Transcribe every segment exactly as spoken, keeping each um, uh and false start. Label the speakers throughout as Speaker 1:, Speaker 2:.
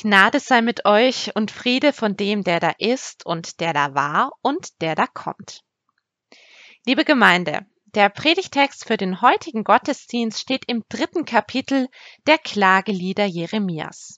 Speaker 1: Gnade sei mit euch und Friede von dem, der da ist und der da war und der da kommt. Liebe Gemeinde, der Predigtext für den heutigen Gottesdienst steht im dritten Kapitel der Klagelieder Jeremias.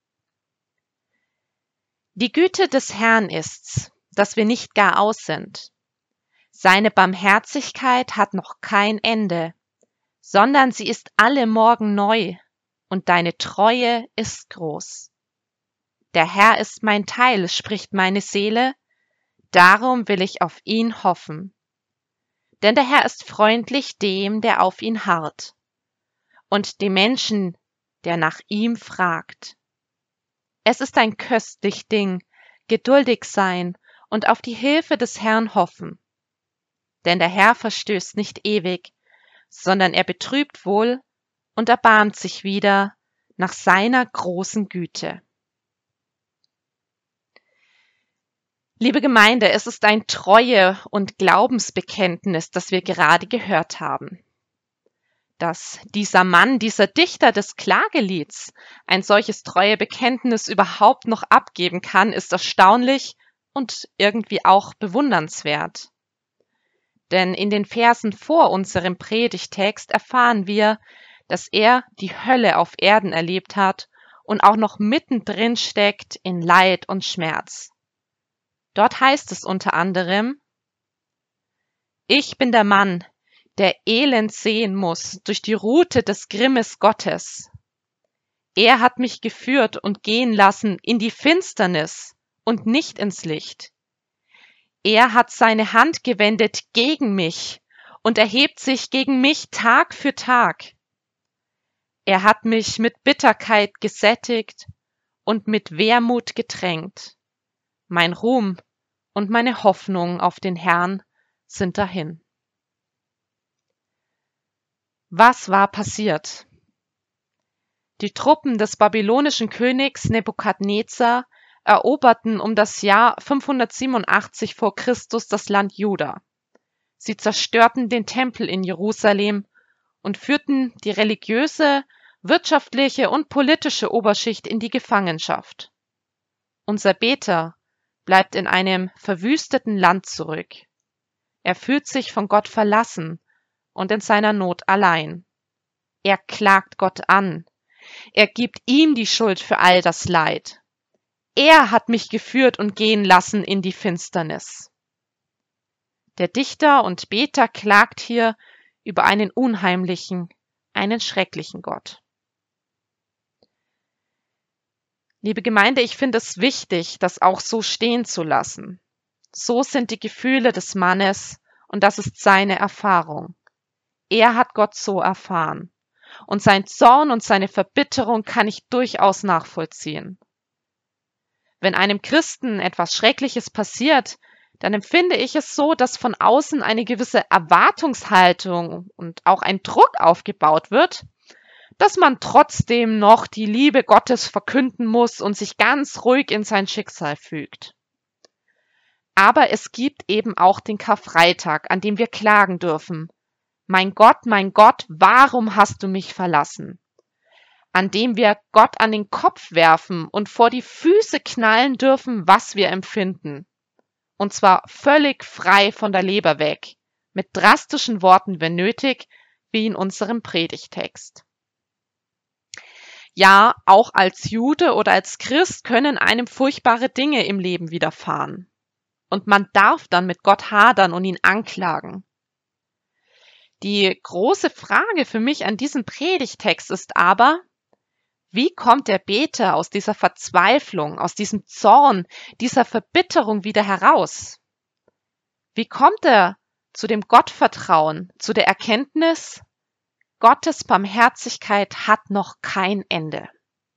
Speaker 1: Die Güte des Herrn ist's, dass wir nicht gar aus sind. Seine Barmherzigkeit hat noch kein Ende, sondern sie ist alle Morgen neu, und deine Treue ist groß. Der Herr ist mein Teil, spricht meine Seele, darum will ich auf ihn hoffen. Denn der Herr ist freundlich dem, der auf ihn harrt, und dem Menschen, der nach ihm fragt. Es ist ein köstlich Ding, geduldig sein und auf die Hilfe des Herrn hoffen. Denn der Herr verstößt nicht ewig, sondern er betrübt wohl und erbarmt sich wieder nach seiner großen Güte. Liebe Gemeinde, es ist ein Treue- und Glaubensbekenntnis, das wir gerade gehört haben. Dass dieser Mann, dieser Dichter des Klagelieds ein solches Treuebekenntnis überhaupt noch abgeben kann, ist erstaunlich und irgendwie auch bewundernswert. Denn in den Versen vor unserem Predigtext erfahren wir, dass er die Hölle auf Erden erlebt hat und auch noch mittendrin steckt in Leid und Schmerz. Dort heißt es unter anderem: Ich bin der Mann, der Elend sehen muss durch die Rute des Grimmes Gottes. Er hat mich geführt und gehen lassen in die Finsternis und nicht ins Licht. Er hat seine Hand gewendet gegen mich und erhebt sich gegen mich Tag für Tag. Er hat mich mit Bitterkeit gesättigt und mit Wermut getränkt. Mein Ruhm und meine Hoffnung auf den Herrn sind dahin. Was war passiert? Die Truppen des babylonischen Königs Nebukadnezar eroberten um das Jahr fünfhundertsiebenundachtzig vor Christus das Land Juda. Sie zerstörten den Tempel in Jerusalem und führten die religiöse, wirtschaftliche und politische Oberschicht in die Gefangenschaft. Unser Beter bleibt in einem verwüsteten Land zurück. Er fühlt sich von Gott verlassen und in seiner Not allein. Er klagt Gott an. Er gibt ihm die Schuld für all das Leid. Er hat mich geführt und gehen lassen in die Finsternis. Der Dichter und Beter klagt hier über einen unheimlichen, einen schrecklichen Gott. Liebe Gemeinde, ich finde es wichtig, das auch so stehen zu lassen. So sind die Gefühle des Mannes und das ist seine Erfahrung. Er hat Gott so erfahren. Und sein Zorn und seine Verbitterung kann ich durchaus nachvollziehen. Wenn einem Christen etwas Schreckliches passiert, dann empfinde ich es so, dass von außen eine gewisse Erwartungshaltung und auch ein Druck aufgebaut wird, dass man trotzdem noch die Liebe Gottes verkünden muss und sich ganz ruhig in sein Schicksal fügt. Aber es gibt eben auch den Karfreitag, an dem wir klagen dürfen. Mein Gott, mein Gott, warum hast du mich verlassen? An dem wir Gott an den Kopf werfen und vor die Füße knallen dürfen, was wir empfinden. Und zwar völlig frei von der Leber weg, mit drastischen Worten, wenn nötig, wie in unserem Predigtext. Ja, auch als Jude oder als Christ können einem furchtbare Dinge im Leben widerfahren. Und man darf dann mit Gott hadern und ihn anklagen. Die große Frage für mich an diesem Predigtext ist aber: Wie kommt der Beter aus dieser Verzweiflung, aus diesem Zorn, dieser Verbitterung wieder heraus? Wie kommt er zu dem Gottvertrauen, zu der Erkenntnis, Gottes Barmherzigkeit hat noch kein Ende?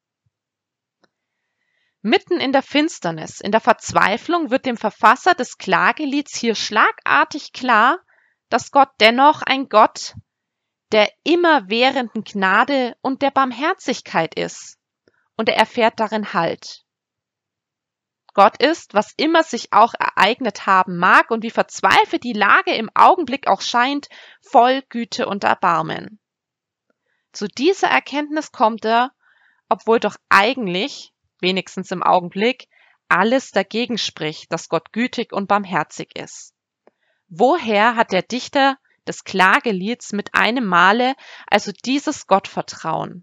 Speaker 1: Mitten in der Finsternis, in der Verzweiflung wird dem Verfasser des Klagelieds hier schlagartig klar, dass Gott dennoch ein Gott der immerwährenden Gnade und der Barmherzigkeit ist, und er erfährt darin Halt. Gott ist, was immer sich auch ereignet haben mag und wie verzweifelt die Lage im Augenblick auch scheint, voll Güte und Erbarmen. Zu dieser Erkenntnis kommt er, obwohl doch eigentlich wenigstens im Augenblick, alles dagegen spricht, dass Gott gütig und barmherzig ist. Woher hat der Dichter des Klagelieds mit einem Male also dieses Gottvertrauen?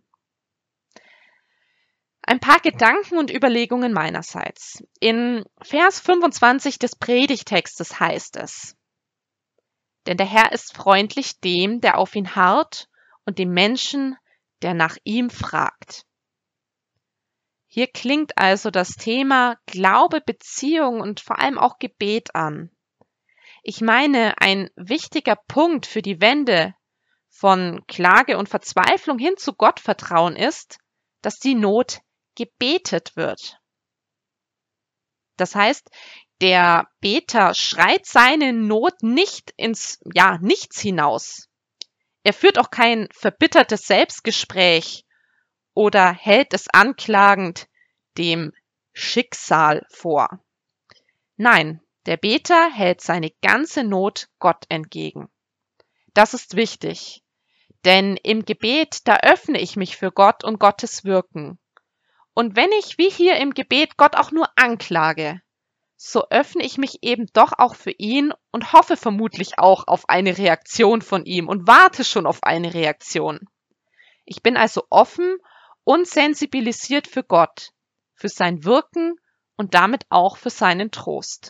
Speaker 1: Ein paar Gedanken und Überlegungen meinerseits. In Vers fünfundzwanzig des Predigtextes heißt es: Denn der Herr ist freundlich dem, der auf ihn harrt, und dem Menschen, der nach ihm fragt. Hier klingt also das Thema Glaube, Beziehung und vor allem auch Gebet an. Ich meine, ein wichtiger Punkt für die Wende von Klage und Verzweiflung hin zu Gottvertrauen ist, dass die Not gebetet wird. Das heißt, der Beter schreit seine Not nicht ins ja, Nichts hinaus. Er führt auch kein verbittertes Selbstgespräch oder hält es anklagend dem Schicksal vor. Nein, der Beter hält seine ganze Not Gott entgegen. Das ist wichtig, denn im Gebet, da öffne ich mich für Gott und Gottes Wirken. Und wenn ich wie hier im Gebet Gott auch nur anklage, so öffne ich mich eben doch auch für ihn und hoffe vermutlich auch auf eine Reaktion von ihm und warte schon auf eine Reaktion. Ich bin also offen und sensibilisiert für Gott, für sein Wirken und damit auch für seinen Trost.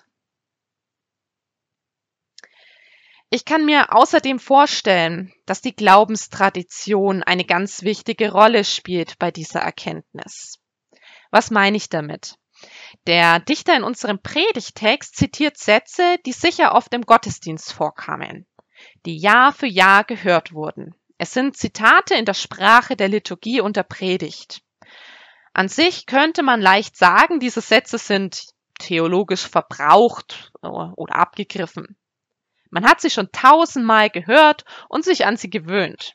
Speaker 1: Ich kann mir außerdem vorstellen, dass die Glaubenstradition eine ganz wichtige Rolle spielt bei dieser Erkenntnis. Was meine ich damit? Der Dichter in unserem Predigtext zitiert Sätze, die sicher oft im Gottesdienst vorkamen, die Jahr für Jahr gehört wurden. Es sind Zitate in der Sprache der Liturgie und der Predigt. An sich könnte man leicht sagen, diese Sätze sind theologisch verbraucht oder abgegriffen. Man hat sie schon tausendmal gehört und sich an sie gewöhnt.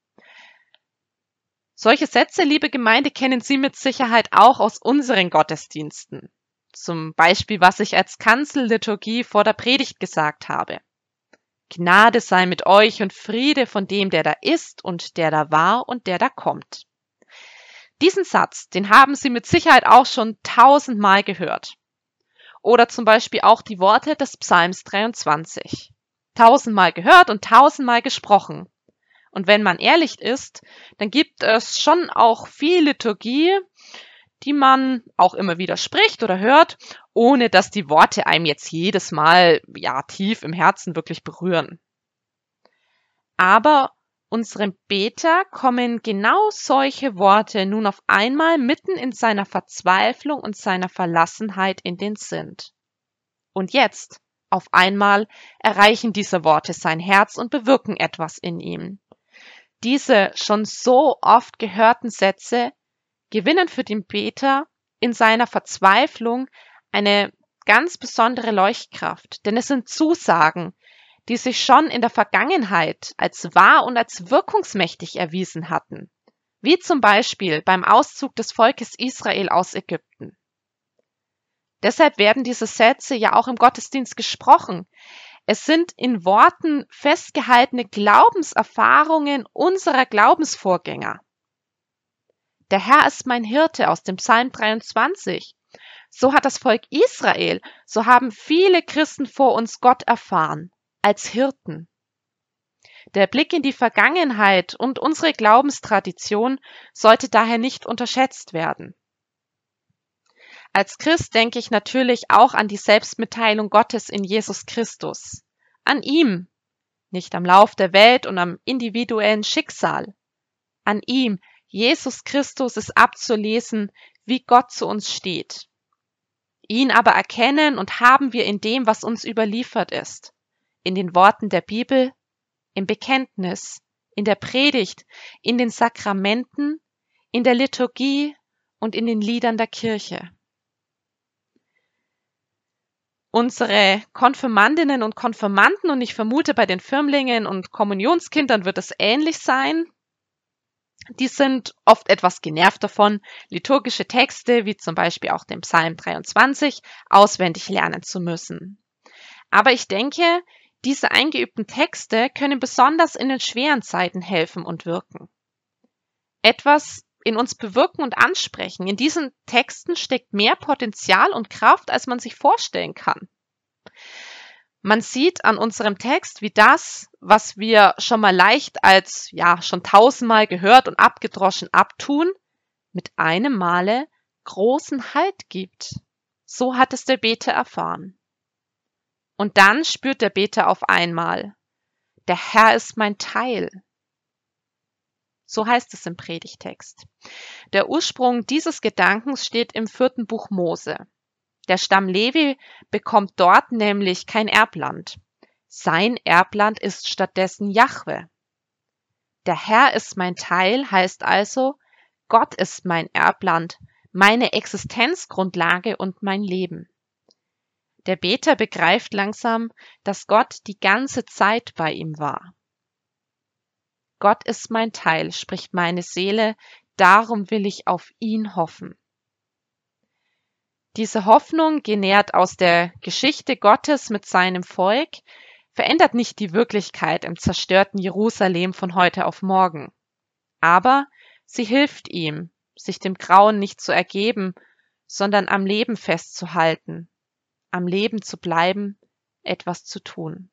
Speaker 1: Solche Sätze, liebe Gemeinde, kennen Sie mit Sicherheit auch aus unseren Gottesdiensten. Zum Beispiel, was ich als Kanzelliturgie vor der Predigt gesagt habe. Gnade sei mit euch und Friede von dem, der da ist und der da war und der da kommt. Diesen Satz, den haben Sie mit Sicherheit auch schon tausendmal gehört. Oder zum Beispiel auch die Worte des Psalms dreiundzwanzig. Tausendmal gehört und tausendmal gesprochen. Und wenn man ehrlich ist, dann gibt es schon auch viel Liturgie, die man auch immer wieder spricht oder hört, ohne dass die Worte einem jetzt jedes Mal ja tief im Herzen wirklich berühren. Aber unserem Beter kommen genau solche Worte nun auf einmal mitten in seiner Verzweiflung und seiner Verlassenheit in den Sinn. Und jetzt, auf einmal, erreichen diese Worte sein Herz und bewirken etwas in ihm. Diese schon so oft gehörten Sätze gewinnen für den Beter in seiner Verzweiflung eine ganz besondere Leuchtkraft, denn es sind Zusagen, die sich schon in der Vergangenheit als wahr und als wirkungsmächtig erwiesen hatten, wie zum Beispiel beim Auszug des Volkes Israel aus Ägypten. Deshalb werden diese Sätze ja auch im Gottesdienst gesprochen. Es sind in Worten festgehaltene Glaubenserfahrungen unserer Glaubensvorgänger. Der Herr ist mein Hirte aus dem Psalm dreiundzwanzig. So hat das Volk Israel, so haben viele Christen vor uns Gott erfahren, als Hirten. Der Blick in die Vergangenheit und unsere Glaubenstradition sollte daher nicht unterschätzt werden. Als Christ denke ich natürlich auch an die Selbstmitteilung Gottes in Jesus Christus. An ihm, nicht am Lauf der Welt und am individuellen Schicksal. An ihm, Jesus Christus, ist abzulesen, wie Gott zu uns steht. Ihn aber erkennen und haben wir in dem, was uns überliefert ist. In den Worten der Bibel, im Bekenntnis, in der Predigt, in den Sakramenten, in der Liturgie und in den Liedern der Kirche. Unsere Konfirmandinnen und Konfirmanden, und ich vermute, bei den Firmlingen und Kommunionskindern wird es ähnlich sein, die sind oft etwas genervt davon, liturgische Texte, wie zum Beispiel auch den Psalm dreiundzwanzig, auswendig lernen zu müssen. Aber ich denke, diese eingeübten Texte können besonders in den schweren Zeiten helfen und wirken. Etwas in uns bewirken und ansprechen. In diesen Texten steckt mehr Potenzial und Kraft, als man sich vorstellen kann. Man sieht an unserem Text, wie das, was wir schon mal leicht als, ja, schon tausendmal gehört und abgedroschen abtun, mit einem Male großen Halt gibt. So hat es der Beter erfahren. Und dann spürt der Beter auf einmal: Der Herr ist mein Teil. So heißt es im Predigtext. Der Ursprung dieses Gedankens steht im vierten Buch Mose. Der Stamm Levi bekommt dort nämlich kein Erbland. Sein Erbland ist stattdessen Jahwe. Der Herr ist mein Teil heißt also, Gott ist mein Erbland, meine Existenzgrundlage und mein Leben. Der Beter begreift langsam, dass Gott die ganze Zeit bei ihm war. Gott ist mein Teil, spricht meine Seele, darum will ich auf ihn hoffen. Diese Hoffnung, genährt aus der Geschichte Gottes mit seinem Volk, verändert nicht die Wirklichkeit im zerstörten Jerusalem von heute auf morgen. Aber sie hilft ihm, sich dem Grauen nicht zu ergeben, sondern am Leben festzuhalten, am Leben zu bleiben, etwas zu tun.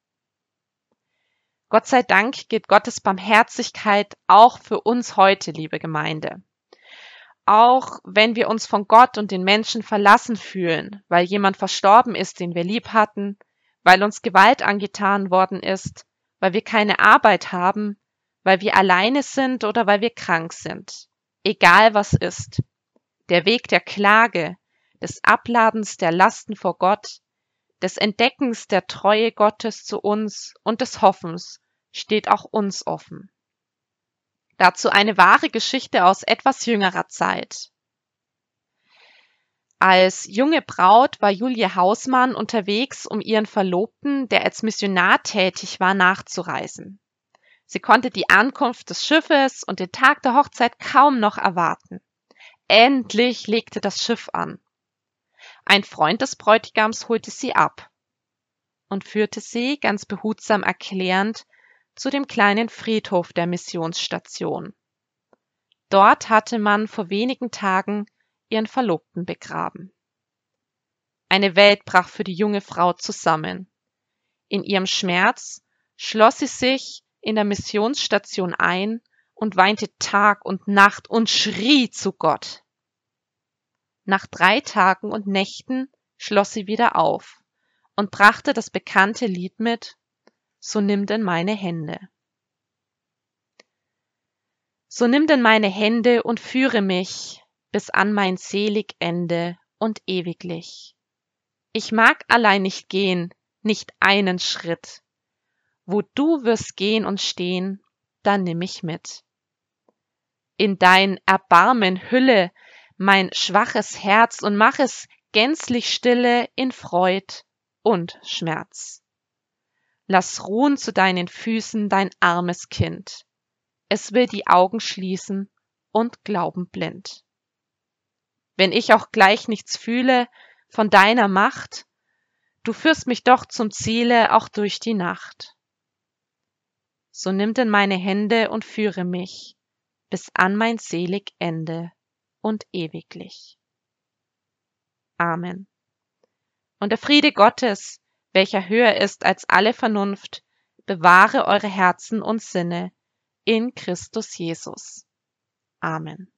Speaker 1: Gott sei Dank gilt Gottes Barmherzigkeit auch für uns heute, liebe Gemeinde. Auch wenn wir uns von Gott und den Menschen verlassen fühlen, weil jemand verstorben ist, den wir lieb hatten, weil uns Gewalt angetan worden ist, weil wir keine Arbeit haben, weil wir alleine sind oder weil wir krank sind. Egal was ist. Der Weg der Klage, des Abladens der Lasten vor Gott, des Entdeckens der Treue Gottes zu uns und des Hoffens steht auch uns offen. Dazu eine wahre Geschichte aus etwas jüngerer Zeit. Als junge Braut war Julie Hausmann unterwegs, um ihren Verlobten, der als Missionar tätig war, nachzureisen. Sie konnte die Ankunft des Schiffes und den Tag der Hochzeit kaum noch erwarten. Endlich legte das Schiff an. Ein Freund des Bräutigams holte sie ab und führte sie, ganz behutsam erklärend, zu dem kleinen Friedhof der Missionsstation. Dort hatte man vor wenigen Tagen ihren Verlobten begraben. Eine Welt brach für die junge Frau zusammen. In ihrem Schmerz schloss sie sich in der Missionsstation ein und weinte Tag und Nacht und schrie zu Gott. Nach drei Tagen und Nächten schloss sie wieder auf und brachte das bekannte Lied mit: So nimm denn meine Hände. So nimm denn meine Hände und führe mich bis an mein selig Ende und ewiglich. Ich mag allein nicht gehen, nicht einen Schritt. Wo du wirst gehen und stehen, da nimm mich mit. In dein Erbarmen hülle mein schwaches Herz und mach es gänzlich stille in Freud und Schmerz. Lass ruhen zu deinen Füßen dein armes Kind. Es will die Augen schließen und glauben blind. Wenn ich auch gleich nichts fühle von deiner Macht, du führst mich doch zum Ziele auch durch die Nacht. So nimm denn meine Hände und führe mich bis an mein selig Ende und ewiglich. Amen. Und der Friede Gottes, welcher höher ist als alle Vernunft, bewahre eure Herzen und Sinne in Christus Jesus. Amen.